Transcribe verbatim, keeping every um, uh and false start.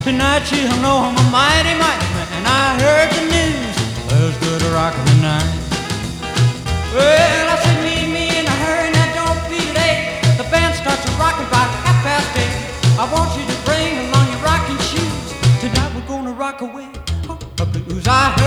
Tonight you know I'm a mighty, mighty man. I heard the news, there's good rockin' tonight. Well, I said meet me in a hurry, now don't be late. The band starts rockin' by half past eight. I want you to bring along your rocking shoes. Tonight we're gonna rock away the blues. I